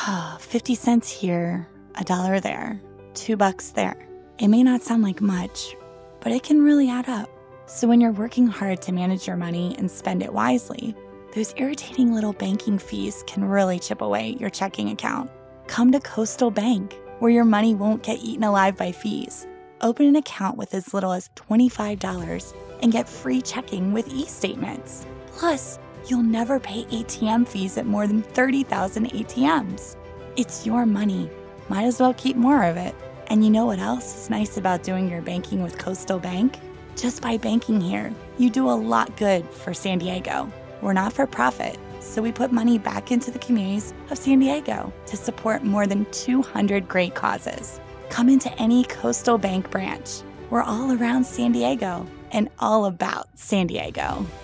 50 cents here, $1 there, $2 there. It may not sound like much, but it can really add up. So when you're working hard to manage your money and spend it wisely, those irritating little banking fees can really chip away at your checking account. Come to Coastal Bank, where your money won't get eaten alive by fees. Open an account with as little as $25 and get free checking with e-statements. Plus, you'll never pay ATM fees at more than 30,000 ATMs. It's your money. Might as well keep more of it. And you know what else is nice about doing your banking with Coastal Bank? Just by banking here, you do a lot good for San Diego. We're not for profit, so we put money back into the communities of San Diego to support more than 200 great causes. Come into any Coastal Bank branch. We're all around San Diego and all about San Diego.